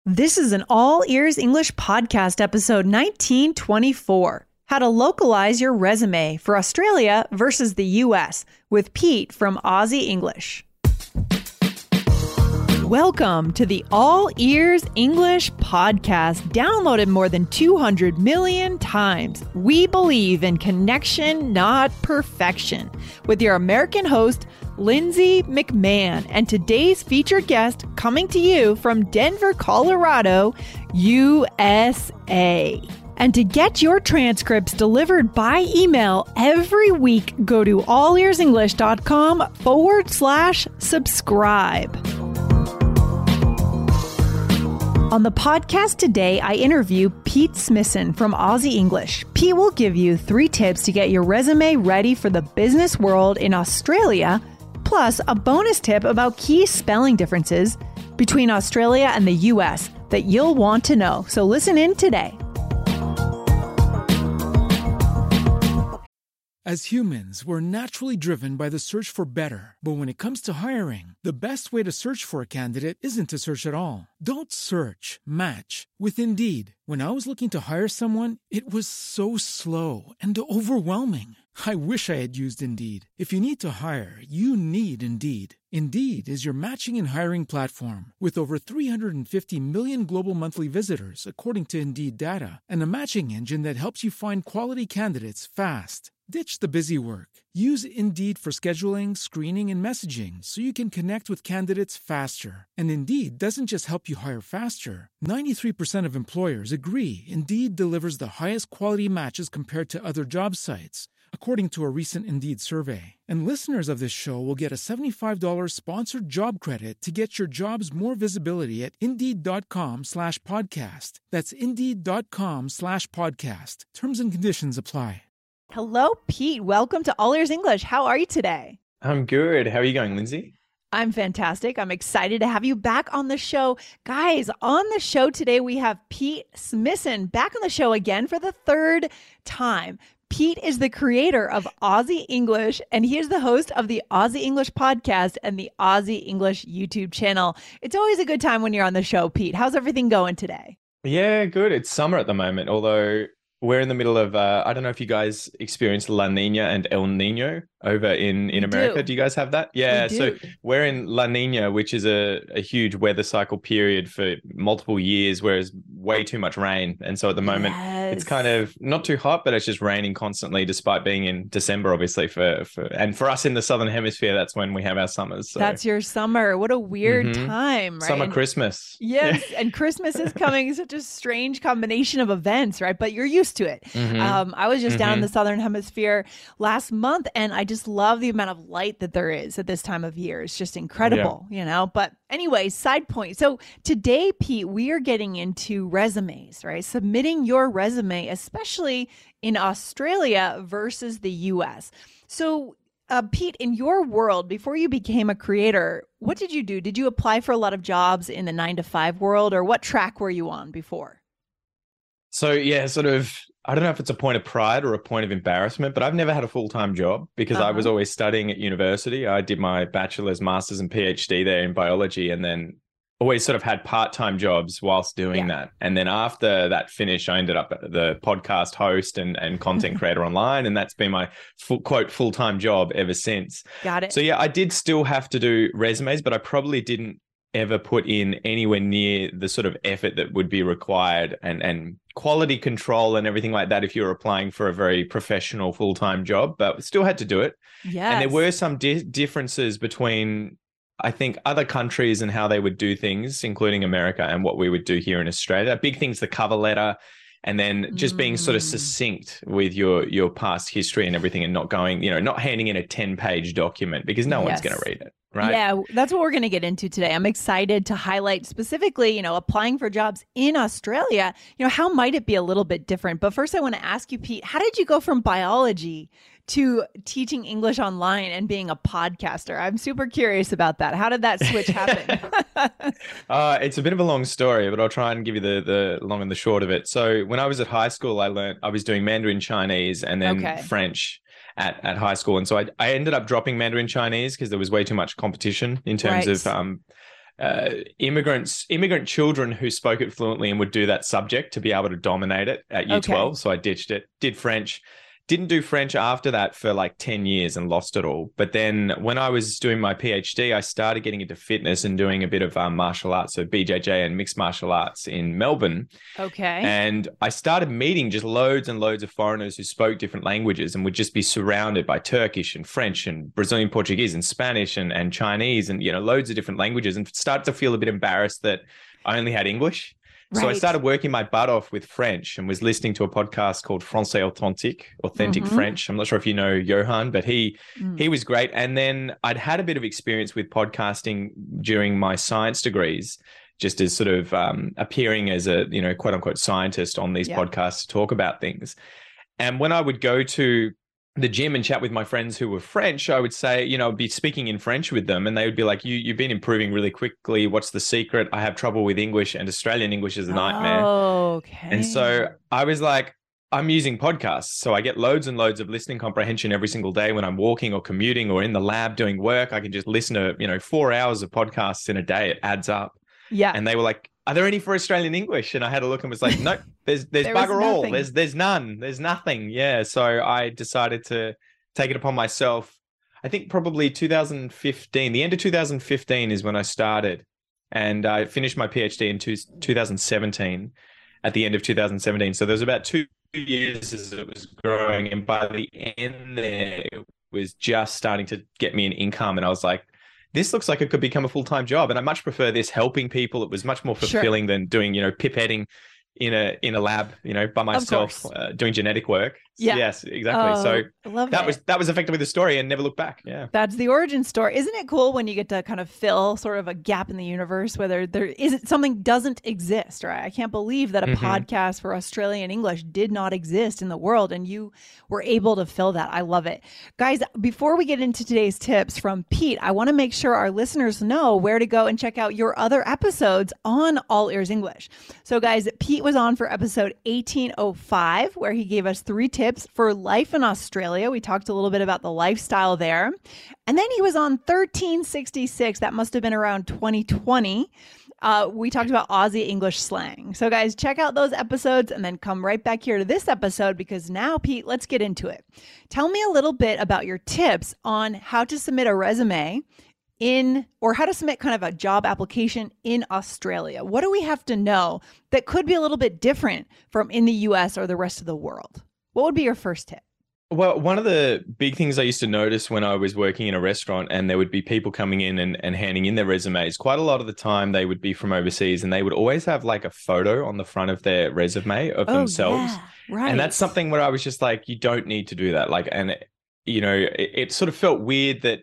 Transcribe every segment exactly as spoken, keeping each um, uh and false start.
This is an All Ears English podcast, episode nineteen twenty-four. How to localize your resume for Australia versus the U S with Pete from Aussie English. Welcome to the All Ears English podcast, downloaded more than two hundred million times. We believe in connection, not perfection. With your American host, Lindsay McMahon, and today's featured guest coming to you from Denver, Colorado, U S A. And to get your transcripts delivered by email every week, go to allearsenglish.com forward slash subscribe. On the podcast today, I interview Pete Smithson from Aussie English. Pete will give you three tips to get your resume ready for the business world in Australia, plus a bonus tip about key spelling differences between Australia and the U S that you'll want to know. So listen in today. As humans, we're naturally driven by the search for better. But when it comes to hiring, the best way to search for a candidate isn't to search at all. Don't search, match with Indeed. When I was looking to hire someone, it was so slow and overwhelming. I wish I had used Indeed. If you need to hire, you need Indeed. Indeed is your matching and hiring platform with over three hundred fifty million global monthly visitors, according to Indeed data, and a matching engine that helps you find quality candidates fast. Ditch the busy work. Use Indeed for scheduling, screening, and messaging so you can connect with candidates faster. And Indeed doesn't just help you hire faster. ninety-three percent of employers agree Indeed delivers the highest quality matches compared to other job sites, according to a recent Indeed survey. And listeners of this show will get a seventy-five dollars sponsored job credit to get your jobs more visibility at Indeed.com slash podcast. That's Indeed.com slash podcast. Terms and conditions apply. Hello, Pete. Welcome to All Ears English. How are you today? I'm good. How are you going, Lindsay? I'm fantastic. I'm excited to have you back on the show. Guys, on the show today, we have Pete Smithson back on the show again for the third time. Pete is the creator of Aussie English, and he is the host of the Aussie English podcast and the Aussie English YouTube channel. It's always a good time when you're on the show, Pete. How's everything going today? Yeah, good. It's summer at the moment, although we're in the middle of, uh, I don't know if you guys experience La Nina and El Nino over in, in America. Do. do you guys have that? Yeah, we so we're in La Nina, which is a, a huge weather cycle period for multiple years, where it's way too much rain. And so at the moment, yes. It's kind of not too hot, but it's just raining constantly, despite being in December, obviously. For, for And for us in the Southern Hemisphere, that's when we have our summers. So. That's your summer. What a weird mm-hmm. time, right? Summer and, Christmas. Yes, yeah. And Christmas is coming. Such a strange combination of events, right? But you're used to it. Mm-hmm. Um, I was just mm-hmm. down in the Southern Hemisphere last month, and I just love the amount of light that there is at this time of year. It's just incredible, yeah. you know? But anyway, side point. So today, Pete, we are getting into resumes, right? Submitting your resume, especially in Australia versus the U S. So uh, Pete, in your world, before you became a creator, what did you do? Did you apply for a lot of jobs in the nine to five world, or what track were you on before? So yeah, sort of, I don't know if it's a point of pride or a point of embarrassment, but I've never had a full-time job because uh-huh. I was always studying at university. I did my bachelor's, master's, and PhD there in biology, and then always sort of had part-time jobs whilst doing yeah. that. And then after that finished, I ended up the podcast host and, and content creator online. And that's been my full, quote, full-time job ever since. Got it. So yeah, I did still have to do resumes, but I probably didn't ever put in anywhere near the sort of effort that would be required and, and quality control and everything like that if you're applying for a very professional full-time job, but still had to do it. Yes. And there were some di- differences between, I think, other countries and how they would do things, including America, and what we would do here in Australia. Big thing's the cover letter, and then just being mm. sort of succinct with your your past history and everything, and not going, you know, not handing in a ten-page document because no yes. one's going to read it, right? Yeah, that's what we're going to get into today. I'm excited to highlight specifically, you know, applying for jobs in Australia. You know, how might it be a little bit different? But first, I want to ask you, Pete, how did you go from biology to teaching English online and being a podcaster? I'm super curious about that. How did that switch happen? uh, it's a bit of a long story, but I'll try and give you the, the long and the short of it. So when I was at high school, I learned, I was doing Mandarin Chinese and then okay. French at, at high school. And so I, I ended up dropping Mandarin Chinese because there was way too much competition in terms right. of um, uh, immigrants, immigrant children who spoke it fluently and would do that subject to be able to dominate it at year Okay. twelve. So I ditched it, did French. Didn't do French after that for like ten years and lost it all. But then when I was doing my PhD, I started getting into fitness and doing a bit of um, martial arts, so B J J and mixed martial arts in Melbourne. Okay. And I started meeting just loads and loads of foreigners who spoke different languages and would just be surrounded by Turkish and French and Brazilian Portuguese and Spanish and, and Chinese and, you know, loads of different languages, and started to feel a bit embarrassed that I only had English. So I Right. started working my butt off with French and was listening to a podcast called Français Authentique, Authentic Mhm. French. I'm not sure if you know Johan, but he Mm. he was great. And then I'd had a bit of experience with podcasting during my science degrees, just as sort of um, appearing as a, you know, quote unquote scientist on these Yeah. podcasts to talk about things. And when I would go to the gym and chat with my friends who were French, I would say, you know, I'd be speaking in French with them, and they would be like, you, you've been improving really quickly. What's the secret? I have trouble with English, and Australian English is a nightmare. Okay. And so I was like, I'm using podcasts. So I get loads and loads of listening comprehension every single day when I'm walking or commuting or in the lab doing work. I can just listen to, you know, four hours of podcasts in a day. It adds up. yeah. And they were like, are there any for Australian English? And I had a look and was like, nope, there's there's There was bugger all. nothing. There's there's none. There's nothing. Yeah. So I decided to take it upon myself. I think probably two thousand fifteen, the end of two thousand fifteen is when I started. And I finished my PhD in two, two thousand seventeen, at the end of two thousand seventeen. So there was about two years as it was growing. And by the end there, it was just starting to get me an income. And I was like, this looks like it could become a full-time job. And I much prefer this, helping people. It was much more Sure. fulfilling than doing, you know, pipetting in a in a lab, you know, by myself, course. uh, doing genetic work. Yeah. Yes, exactly. Oh, so I love that it. was that was effectively the story, and never looked back. Yeah. That's the origin story. Isn't it cool when you get to kind of fill sort of a gap in the universe, whether there isn't something doesn't exist, right? I can't believe that a Mhm. podcast for Australian English did not exist in the world, and you were able to fill that. I love it. Guys, before we get into today's tips from Pete, I want to make sure our listeners know where to go and check out your other episodes on All Ears English. So guys, Pete was on for episode eighteen oh five, where he gave us three tips for life in Australia. We talked a little bit about the lifestyle there. And then he was on thirteen sixty-six. That must have been around twenty twenty. Uh, we talked about Aussie English slang. So guys, check out those episodes and then come right back here to this episode, because now, Pete, let's get into it. Tell me a little bit about your tips on how to submit a resume in, or how to submit kind of a job application in Australia. What do we have to know that could be a little bit different from in the U S or the rest of the world? What would be your first tip? Well, one of the big things I used to notice when I was working in a restaurant and there would be people coming in and, and handing in their resumes, quite a lot of the time they would be from overseas, and they would always have like a photo on the front of their resume of themselves. Yeah, right. And that's something where I was just like, you don't need to do that. Like, and, you know, it, it sort of felt weird that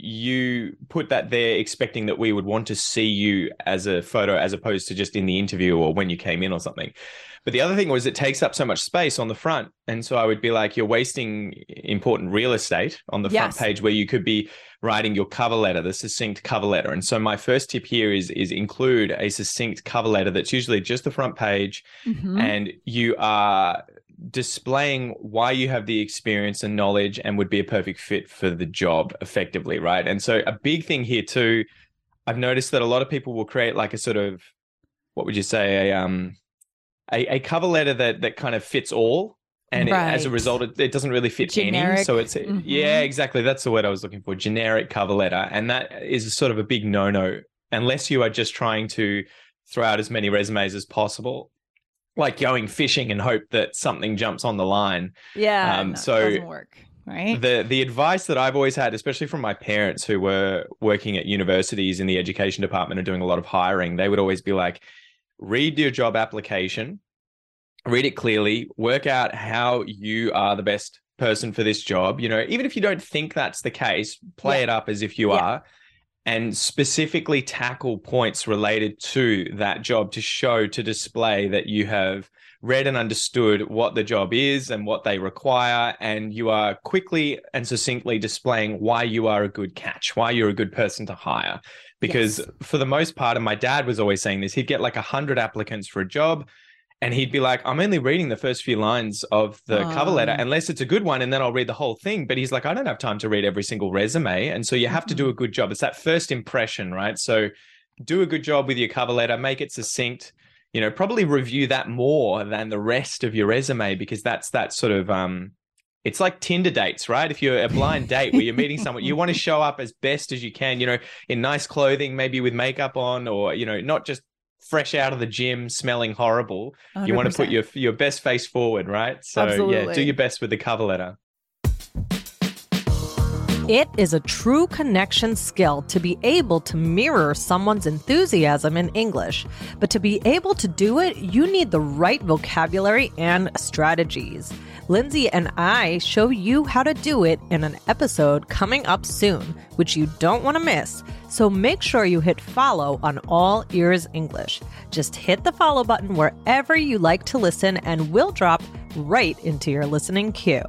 you put that there expecting that we would want to see you as a photo as opposed to just in the interview or when you came in or something. But the other thing was it takes up so much space on the front. And so I would be like, you're wasting important real estate on the front Yes. page where you could be writing your cover letter, the succinct cover letter. And so my first tip here is, is include a succinct cover letter that's usually just the front page, Mhm. and you are displaying why you have the experience and knowledge and would be a perfect fit for the job effectively, right? And so a big thing here too, I've noticed that a lot of people will create like a sort of, what would you say, a um a, a cover letter that that kind of fits all. And it, as a Right. result, it, it doesn't really fit any. Generic. So it's, Mhm. yeah, exactly. That's the word I was looking for, generic cover letter. And that is sort of a big no-no, unless you are just trying to throw out as many resumes as possible, like going fishing and hope that something jumps on the line. Yeah, Um, no, so it doesn't work, right? The the advice that I've always had, especially from my parents who were working at universities in the education department and doing a lot of hiring, they would always be like, read your job application, read it clearly, work out how you are the best person for this job. You know, even if you don't think that's the case, play Yeah. it up as if you Yeah. are, and specifically tackle points related to that job to show, to display that you have read and understood what the job is and what they require, and you are quickly and succinctly displaying why you are a good catch, why you're a good person to hire. Because Yes. for the most part, and my dad was always saying this, he'd get like a hundred applicants for a job, and he'd be like, I'm only reading the first few lines of the cover letter, Um. unless it's a good one, and then I'll read the whole thing. But he's like, I don't have time to read every single resume. And so you have to do a good job. It's that first impression, right? So do a good job with your cover letter, make it succinct, you know, probably review that more than the rest of your resume, because that's that sort of, um, it's like Tinder dates, right? If you're a blind date where you're meeting someone, you want to show up as best as you can, you know, in nice clothing, maybe with makeup on, or, you know, not just fresh out of the gym smelling horrible. one hundred percent. You want to put your your best face forward, right? So Absolutely. yeah, do your best with the cover letter. It is a true connection skill to be able to mirror someone's enthusiasm in English. But to be able to do it, you need the right vocabulary and strategies. Lindsay and I show you how to do it in an episode coming up soon, which you don't want to miss. So make sure you hit follow on All Ears English. Just hit the follow button wherever you like to listen, and we'll drop right into your listening queue.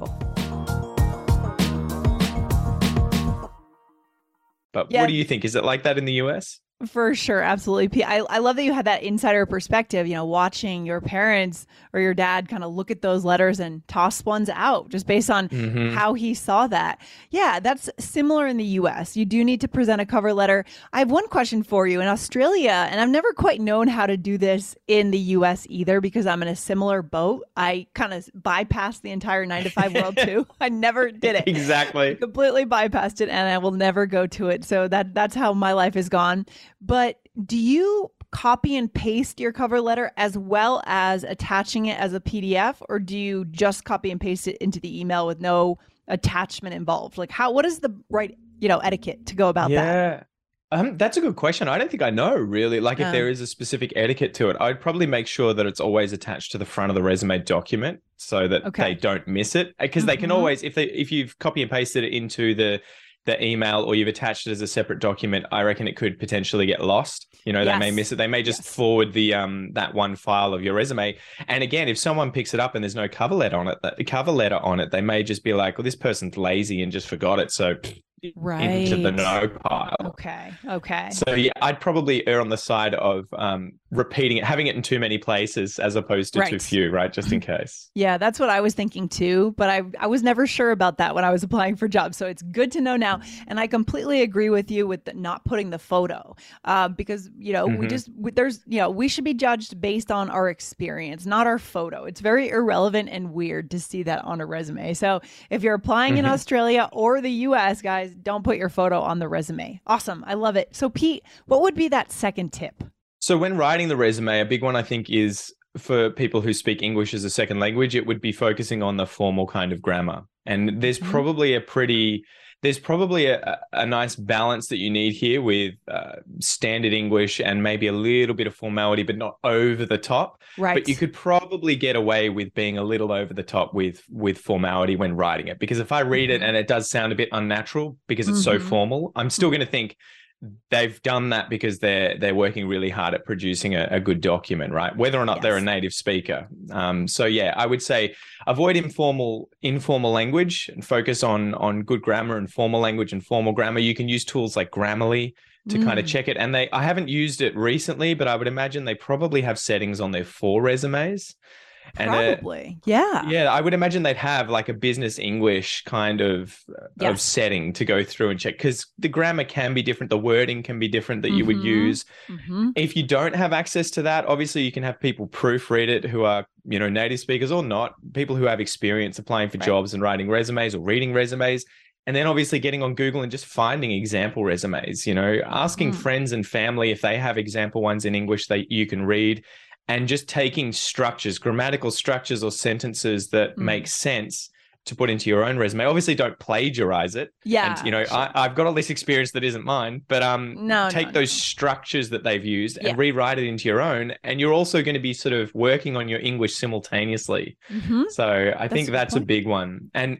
But Yeah. what do you think? Is it like that in the U S? For sure. Absolutely. P- I, I love that you had that insider perspective, you know, watching your parents or your dad kind of look at those letters and toss ones out just based on Mhm. how he saw that. Yeah, that's similar in the U S. You do need to present a cover letter. I have one question for you. In Australia, and I've never quite known how to do this in the U S either because I'm in a similar boat. I kind of bypassed the entire nine to five world too. I never did it. Exactly. Completely bypassed it, and I will never go to it. So that that's how my life has gone. But do you copy and paste your cover letter as well as attaching it as a P D F, or do you just copy and paste it into the email with no attachment involved? Like how, what is the right, you know, etiquette to go about that? Yeah. Um, that's a good question. I don't think I know really. Like if Yeah. there is a specific etiquette to it, I'd probably make sure that it's always attached to the front of the resume document so that Okay. they don't miss it. Because they can Mhm. always, if they if you've copy and pasted it into the the email or you've attached it as a separate document, I reckon it could potentially get lost. You know, they may Yes. miss it. They may just Yes. forward the um that one file of your resume. And again, if someone picks it up and there's no cover letter on it, the cover letter on it, they may just be like, well, this person's lazy and just forgot it. So Right. into the no pile. Okay. Okay. So yeah, I'd probably err on the side of um, repeating it, having it in too many places as opposed to too Right. few, right? Just in case. Yeah, that's what I was thinking too, but I I was never sure about that when I was applying for jobs. So it's good to know now, and I completely agree with you with the, not putting the photo, uh, because you know we Mhm. just we, there's you know we should be judged based on our experience, not our photo. It's very irrelevant and weird to see that on a resume. So if you're applying in Mhm. Australia or the U S, guys, don't put your photo on the resume. Awesome, I love it. So Pete, what would be that second tip? So when writing the resume, a big one I think is for people who speak English as a second language, it would be focusing on the formal kind of grammar. And there's Mhm. probably a pretty, there's probably a, a nice balance that you need here with uh, standard English and maybe a little bit of formality, but not over the top. Right. But you could probably get away with being a little over the top with with formality when writing it. Because if I read it Mhm. and it does sound a bit unnatural because it's so Mhm. formal, I'm still going to think they've done that because they're they're working really hard at producing a, a good document, right? Whether or not they're a Yes. native speaker. Um, so yeah, I would say avoid informal informal language and focus on on good grammar and formal language and formal grammar. You can use tools like Grammarly to kind of Mm. check it. And they I haven't used it recently, but I would imagine they probably have settings on there for resumes. And uh, Probably. Yeah. yeah, I would imagine they'd have like a business English kind of of Yes. setting to go through and check, because the grammar can be different, the wording can be different that you would Mhm. use. Mm-hmm. If you don't have access to that, obviously you can have people proofread it who are, you know, native speakers or not, people who have experience applying for Right. jobs and writing resumes or reading resumes. And then obviously getting on Google and just finding example resumes, you know, asking Mhm. friends and family if they have example ones in English that you can read, and just taking structures, grammatical structures or sentences that Mm. make sense to put into your own resume. Obviously don't plagiarize it. Yeah. And, you know, sure. I, I've got all this experience that isn't mine, but um, No, take no, those no. structures that they've used and Yeah. rewrite it into your own. And you're also going to be sort of working on your English simultaneously. Mhm. So I think a good that's a point. big one. And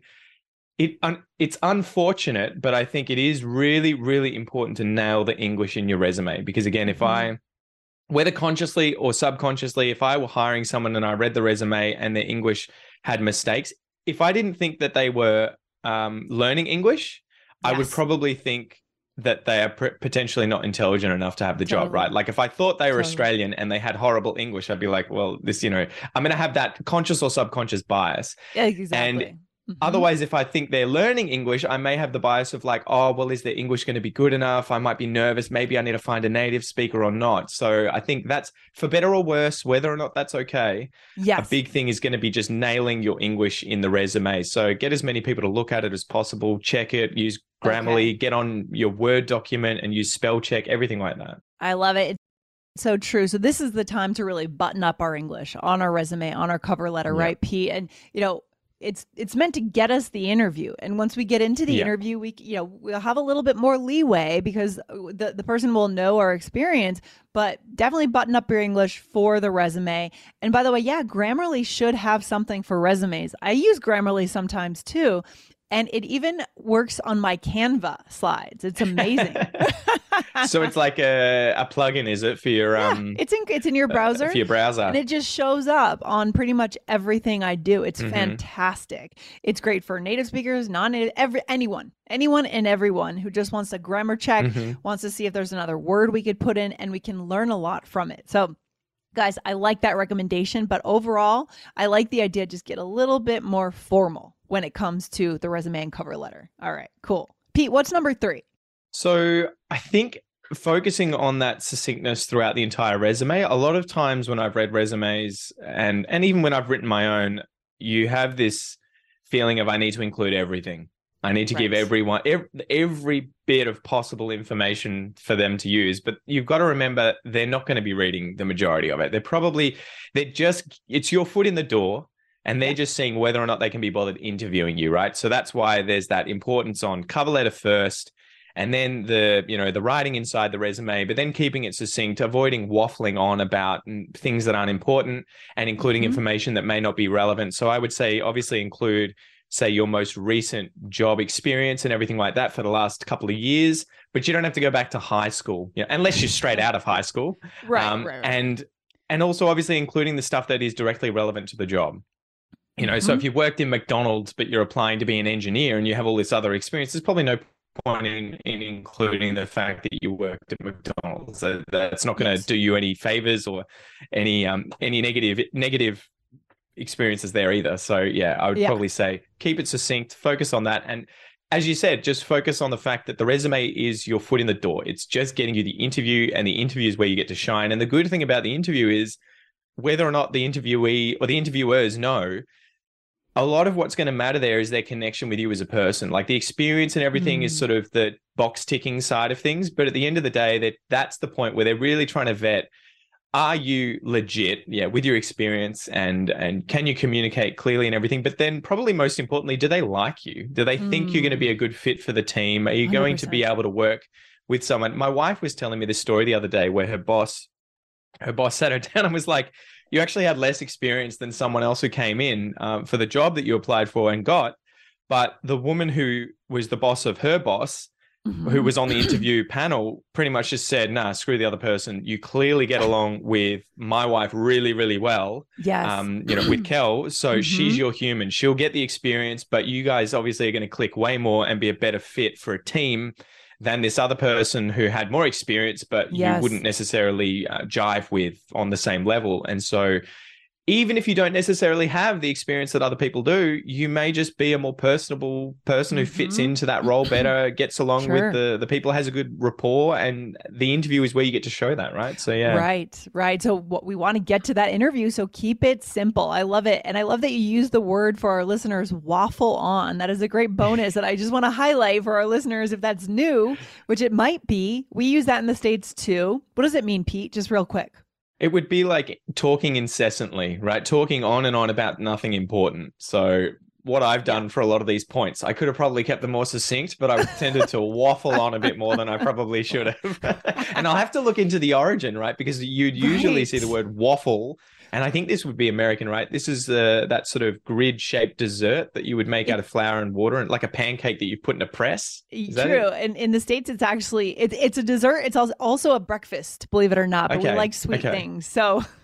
it un, it's unfortunate, but I think it is really, really important to nail the English in your resume. Because again, if Mhm. I, whether consciously or subconsciously, if I were hiring someone and I read the resume and their English had mistakes, if I didn't think that they were um, learning English, I would Yes. probably think that they are pr- potentially not intelligent enough to have the job, Totally. right? Like if I thought they were Totally. Australian and they had horrible English, I'd be like, well, this, you know, I'm going to have that conscious or subconscious bias. Yeah, exactly. Mhm. Otherwise, if I think they're learning English, I may have the bias of like, oh, well, is their English going to be good enough? I might be nervous. Maybe I need to find a native speaker or not. So I think that's, for better or worse, whether or not that's okay. Yes. A big thing is going to be just nailing your English in the resume. So get as many people to look at it as possible, check it, use Grammarly, Okay. get on your Word document and use spell check, everything like that. I love it. It's so true. So this is the time to really button up our English on our resume, on our cover letter, Yeah. right, Pete? And, you know, it's it's meant to get us the interview. And once we get into the Yeah. interview, we you know, we'll have a little bit more leeway because the, the person will know our experience, but definitely button up your English for the resume. And by the way, yeah, Grammarly should have something for resumes. I use Grammarly sometimes too. And it even works on my Canva slides. It's amazing. So it's like a, a plugin, is it, for your Yeah, um it's in it's in your browser. uh, for your browser? And it just shows up on pretty much everything I do. It's Mhm. fantastic. It's great for native speakers, non-native, every anyone, anyone and everyone who just wants a grammar check, Mhm. wants to see if there's another word we could put in, and we can learn a lot from it. So, guys, I like that recommendation, but overall, I like the idea. Just get a little bit more formal when it comes to the resume and cover letter. All right, cool. Pete, what's number three? So I think focusing on that succinctness throughout the entire resume, a lot of times when I've read resumes and and even when I've written my own, you have this feeling of I need to include everything. I need to give Right. everyone every, every bit of possible information for them to use. But you've got to remember they're not going to be reading the majority of it. They're probably, they're just, it's your foot in the door. And they're just seeing whether or not they can be bothered interviewing you, right? So that's why there's that importance on cover letter first, and then the, you know, the writing inside the resume, but then keeping it succinct, avoiding waffling on about things that aren't important and including Mhm. information that may not be relevant. So I would say obviously include, say, your most recent job experience and everything like that for the last couple of years, but you don't have to go back to high school, you know, unless you're straight out of high school. Right, Um, right, right. And and also obviously including the stuff that is directly relevant to the job. You know, so if you've worked in McDonald's, but you're applying to be an engineer and you have all this other experience, there's probably no point in, in including the fact that you worked at McDonald's. So that's not going to Yes. do you any favors or any um any negative negative experiences there either. So yeah, I would Yeah. probably say keep it succinct, focus on that. And as you said, just focus on the fact that the resume is your foot in the door. It's just getting you the interview, and the interview is where you get to shine. And the good thing about the interview is whether or not the interviewee or the interviewers know, a lot of what's going to matter there is their connection with you as a person. Like the experience and everything is Mm. sort of the box ticking side of things. But at the end of the day, that that's the point where they're really trying to vet, are you legit, yeah, with your experience, and and can you communicate clearly and everything? But then probably most importantly, do they like you? Do they think you're going to be a good fit for the team? Are you going to be one hundred percent. able to work with someone? My wife was telling me this story the other day where her boss, her boss sat her down and was like, you actually had less experience than someone else who came in um, for the job that you applied for and got. But the woman who was the boss of her boss, Mhm. who was on the interview panel, pretty much just said, nah, screw the other person. You clearly get along with my wife really, really well. Yes. Um, you know, with Kel. So Mhm. she's your human. She'll get the experience, but you guys obviously are going to click way more and be a better fit for a team than this other person who had more experience, but Yes. you wouldn't necessarily uh, jive with on the same level. And so even if you don't necessarily have the experience that other people do, you may just be a more personable person who fits Mhm. into that role better, gets along Sure. with the, the people, has a good rapport, and the interview is where you get to show that, right? So, yeah. Right, right. So what we want to get to that interview. So keep it simple. I love it. And I love that you use the word for our listeners, waffle on. That is a great bonus that I just want to highlight for our listeners if that's new, which it might be. We use that in the States too. What does it mean, Pete? Just real quick. It would be like talking incessantly, right? Talking on and on about nothing important. So what I've done for a lot of these points, I could have probably kept them more succinct, but I tended to waffle on a bit more than I probably should have. And I'll have to look into the origin, right? Because you'd usually Right. see the word waffle. And I think this would be American, right? This is uh, that sort of grid-shaped dessert that you would make out of flour and water, and like a pancake that you put in a press. Is that True. it? And in the States, it's actually, it, it's a dessert. It's als- also a breakfast, believe it or not, but we Okay, like sweet okay. things. So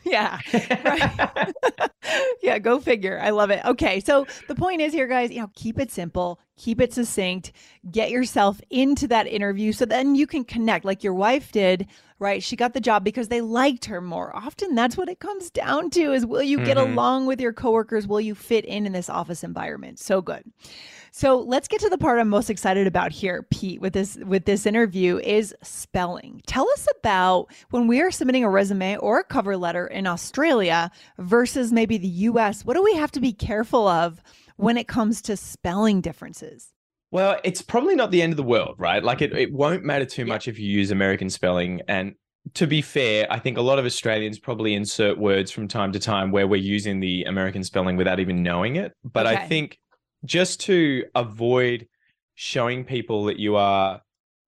Yeah. Right. Yeah, go figure. I love it. Okay. So the point is here, guys, you know, keep it simple, keep it succinct, get yourself into that interview so then you can connect like your wife did, right? She got the job because they liked her more. Often that's what it comes down to is will you get mm-hmm. along with your coworkers? Will you fit in in this office environment? So good. So let's get to the part I'm most excited about here, Pete, with this with this interview is spelling. Tell us about when we are submitting a resume or a cover letter in Australia versus maybe the U S. What do we have to be careful of when it comes to spelling differences? Well, it's probably not the end of the world, right? Like it, it won't matter too yeah. much if you use American spelling. And to be fair, I think a lot of Australians probably insert words from time to time where we're using the American spelling without even knowing it. But okay. I think just to avoid showing people that you are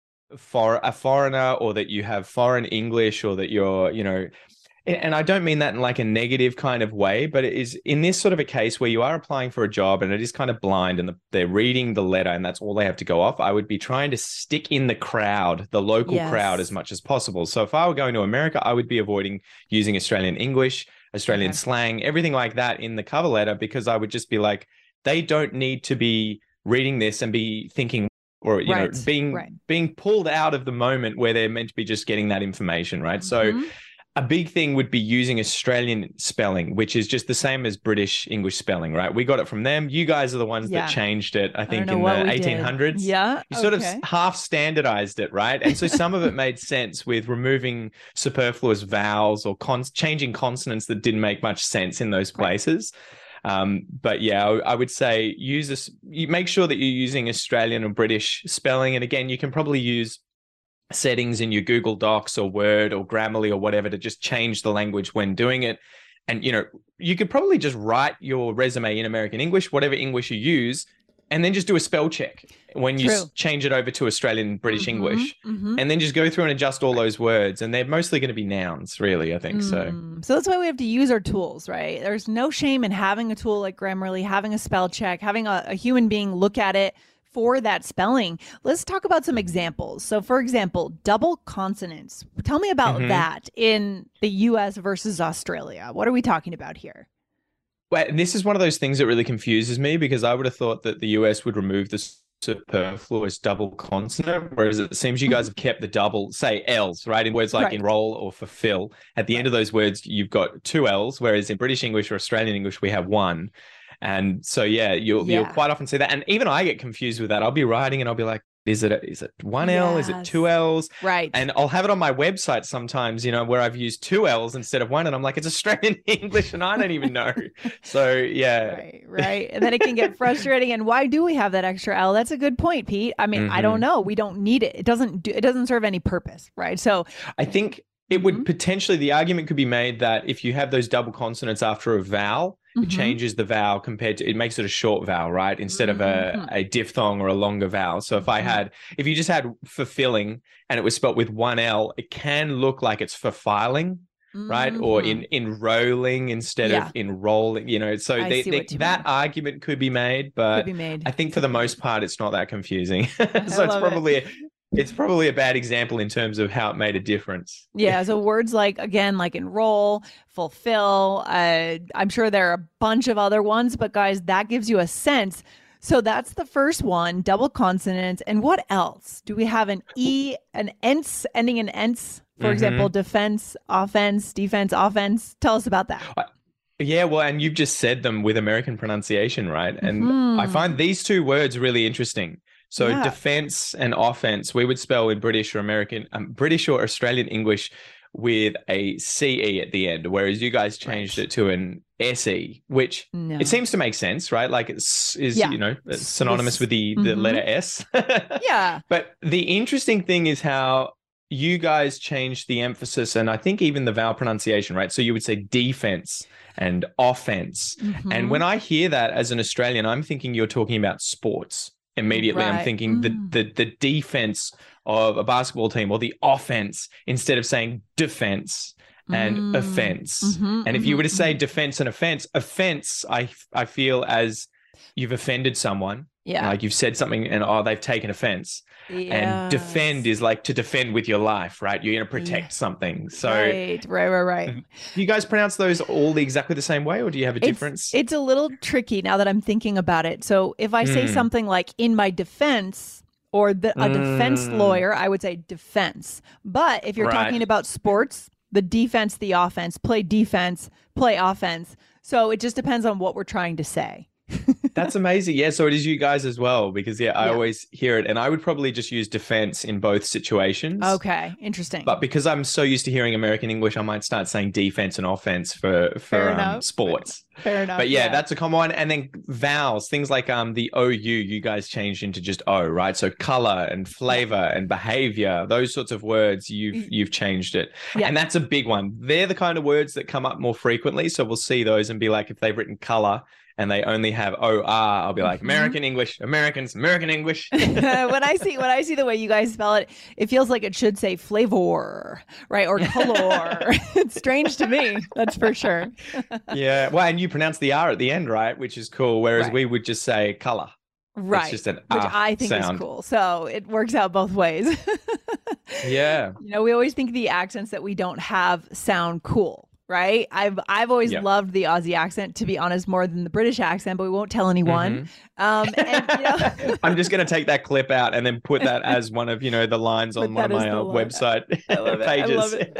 for a foreigner or that you have foreign English or that you're, you know, and I don't mean that in like a negative kind of way, but it is in this sort of a case where you are applying for a job and it is kind of blind and the, they're reading the letter and that's all they have to go off. I would be trying to stick in the crowd, the local yes. crowd as much as possible. So if I were going to America, I would be avoiding using Australian English, Australian okay. slang, everything like that in the cover letter, because I would just be like, they don't need to be reading this and be thinking or, you right. know, being right. being pulled out of the moment where they're meant to be just getting that information, right? Mm-hmm. So a big thing would be using Australian spelling, which is just the same as British English spelling, right? We got it from them. You guys are the ones yeah. that changed it, I think, I in the eighteen hundreds. Did. Yeah. You sort okay. of half standardized it, right? And so some of it made sense with removing superfluous vowels or con- changing consonants that didn't make much sense in those places. Right. Um, but yeah, I, I would say use this, you make sure that you're using Australian or British spelling. And again, you can probably use settings in your Google Docs or Word or Grammarly or whatever to just change the language when doing it. And, you know, you could probably just write your resume in American English, whatever English you use, and then just do a spell check when you s- change it over to Australian British mm-hmm, English, mm-hmm. and then just go through and adjust all those words. And they're mostly going to be nouns, really, I think. Mm. So so that's why we have to use our tools, right? There's no shame in having a tool like Grammarly, having a spell check, having a, a human being look at it for that spelling. Let's talk about some examples. So for example, double consonants. Tell me about mm-hmm. that in the U S versus Australia. What are we talking about here? Well, this is one of those things that really confuses me because I would have thought that the U S would remove the superfluous double consonant, whereas it seems you guys have kept the double, say L's, right? In words like right. enroll or fulfill. At the right. end of those words, you've got two L's, whereas in British English or Australian English, we have one. And so, yeah, you'll, yeah. you'll quite often see that. And even I get confused with that. I'll be writing and I'll be like, is it a, is it one L? Yes. Is it two L's? Right. And I'll have it on my website sometimes, you know, where I've used two L's instead of one. And I'm like, it's Australian English and I don't even know. So, yeah. Right, right. And then it can get frustrating. And why do we have that extra L? That's a good point, Pete. I mean, mm-hmm. I don't know. We don't need it. It doesn't do, it doesn't serve any purpose, right? So I think it would mm-hmm. potentially, the argument could be made that if you have those double consonants after a vowel, it mm-hmm. changes the vowel compared to, it makes it a short vowel, right? Instead mm-hmm. of a, a diphthong or a longer vowel. So if I had, if you just had fulfilling and it was spelt with one L, it can look like it's fulfiling, mm-hmm. right? Or in enrolling instead yeah. of enrolling, you know, so they, they, that mean. argument could be made, but be made. I think for the most part, it's not that confusing. So it's probably... It. It's probably a bad example in terms of how it made a difference. Yeah. So words like, again, like enroll, fulfill, uh, I'm sure there are a bunch of other ones, but guys, that gives you a sense. So that's the first one, double consonants. And what else? Do we have an E, an ence, ending in ence, for mm-hmm. example, defense, offense, defense, offense? Tell us about that. I- Yeah, well, and you've just said them with American pronunciation, right? And mm-hmm. I find these two words really interesting. So yeah. defense and offense, we would spell in British or American, um, British or Australian English with a C E at the end, whereas you guys changed right. it to an S E, which no. it seems to make sense, right? Like it's is, yeah. you know, synonymous it's, with the, the mm-hmm. letter S. Yeah. But the interesting thing is how you guys changed the emphasis and I think even the vowel pronunciation, right? So you would say defense and offense. Mm-hmm. And when I hear that as an Australian, I'm thinking you're talking about sports. Immediately, right. I'm thinking mm. the, the the defense of a basketball team or the offense instead of saying defense and mm. offense. Mm-hmm, and if mm-hmm, you were to say mm-hmm. defense and offense, offense, I I feel as you've offended someone. Yeah. Like you've said something and, oh, they've taken offense. Yes. And defend is like to defend with your life, right? You're going to protect Yeah. something. So right, right, right, right. do you guys pronounce those all exactly the same way, or do you have a difference? It's, it's a little tricky now that I'm thinking about it. So if I say Mm. something like in my defense or the, a defense Mm. lawyer, I would say defense. But if you're Right. talking about sports, the defense, the offense, play defense, play offense. So it just depends on what we're trying to say. That's amazing. Yeah, so it is you guys as well, because yeah, I Yeah. always hear it, and I would probably just use defense in both situations. Okay, interesting. But because I'm so used to hearing American English, I might start saying defense and offense for for Fair um, enough. sports. Fair enough. But yeah, that's a common one. And then vowels, things like um the O U, you guys changed into just O, right? So color and flavor and behavior, those sorts of words, you've you've changed it. Yeah. And that's a big one. They're the kind of words that come up more frequently. So we'll see those and be like, if they've written color and they only have O R, I'll be like, Mhm. American English, Americans, American English. when I see when I see the way you guys spell it, it feels like it should say flavor, right? Or color. It's strange to me, that's for sure. Yeah. Well, and you pronounce the R at the end, right? Which is cool. Whereas Right. we would just say color. Right. It's just an Which ah I think sound. is cool. So it works out both ways. Yeah. You know, we always think the accents that we don't have sound cool, right? I've I've always Yeah. loved the Aussie accent, to be honest, more than the British accent, but we won't tell anyone. Mm-hmm. Um, and, you know, I'm just going to take that clip out and then put that as one of, you know, the lines Put on one that of as my the uh, line. website I love it. pages. I love it.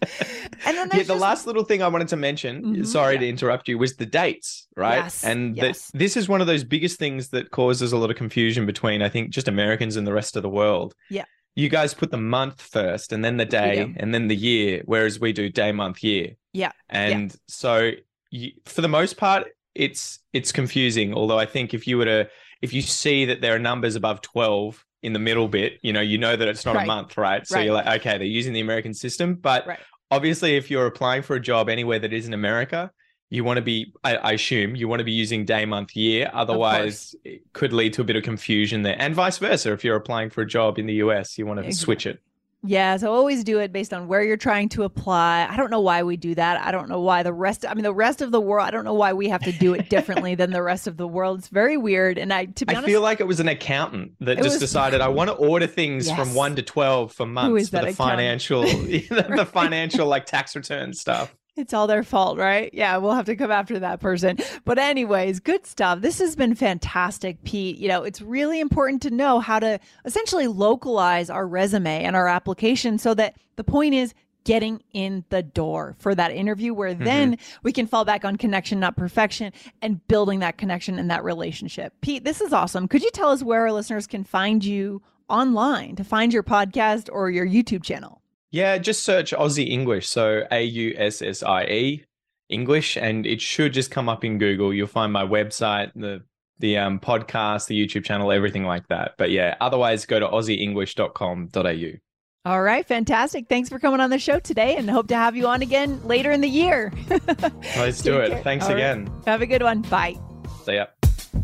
And then Yeah, there's the just- last little thing I wanted to mention, Mhm, sorry yeah. to interrupt you, was the dates, right? Yes, and that yes. this is one of those biggest things that causes a lot of confusion between, I think, just Americans and the rest of the world. Yeah. You guys put the month first and then the day do. and then the year, whereas we do day, month, year. Yeah. And so you, for the most part, it's it's confusing. Although I think if you were to, if you see that there are numbers above twelve in the middle bit, you know, you know that it's not Right. a month, right? So Right. you're like, okay, they're using the American system. But Right. obviously, if you're applying for a job anywhere that isn't America, you want to be, I, I assume, you want to be using day, month, year. Otherwise, it could lead to a bit of confusion there. And vice versa. If you're applying for a job in the U S, you want to Exactly. switch it. Yeah, so always do it based on where you're trying to apply. I don't know why we do that. I don't know why the rest, I mean, the rest of the world, I don't know why we have to do it differently than the rest of the world. It's very weird. And I, to be I honest, feel like it was an accountant that It just was- decided I want to order things Yes. from one to twelve for months is for that the accountant? financial, the financial like tax return stuff. it's all their fault, right? Yeah, we'll have to come after that person. But anyways, good stuff. This has been fantastic, Pete. You know, it's really important to know how to essentially localize our resume and our application so that the point is getting in the door for that interview where then we can fall back on connection, not perfection, and building that connection and that relationship. Pete, this is awesome. Could you tell us where our listeners can find you online to find your podcast or your YouTube channel? Yeah, just search Aussie English. So A U S S I E English, and it should just come up in Google. You'll find my website, the the um, podcast, the YouTube channel, everything like that. But yeah, otherwise go to aussie english dot com dot a u. All right, fantastic. Thanks for coming on the show today and hope to have you on again later in the year. Let's do Take it. care. Thanks All right. again. Have a good one. Bye. See ya.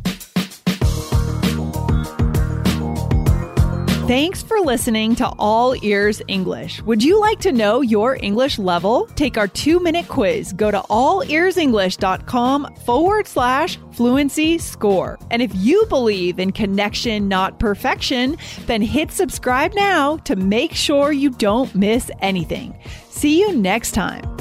Thanks for listening to All Ears English. Would you like to know your English level? Take our two-minute quiz. Go to allearsenglish.com forward slash fluency score. And if you believe in connection, not perfection, then hit subscribe now to make sure you don't miss anything. See you next time.